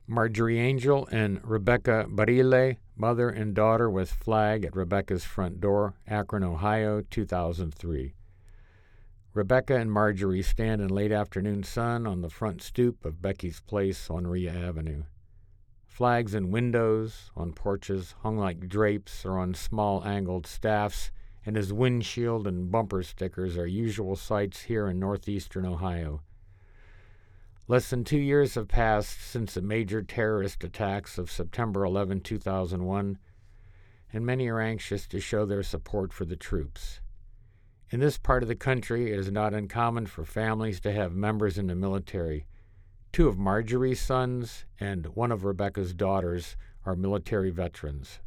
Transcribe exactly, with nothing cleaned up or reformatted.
Marjorie Angel and Rebecca Barile, mother and daughter with flag at Rebecca's front door, Akron, Ohio, two thousand three. Rebecca and Marjorie stand in late afternoon sun on the front stoop of Becky's place on Rhea Avenue. Flags in windows, on porches, hung like drapes or on small angled staffs, and as windshield and bumper stickers are usual sights here in northeastern Ohio. Less than two years have passed since the major terrorist attacks of September eleventh, two thousand one, and many are anxious to show their support for the troops. In this part of the country, it is not uncommon for families to have members in the military. Two of Marjorie's sons and one of Rebecca's daughters are military veterans.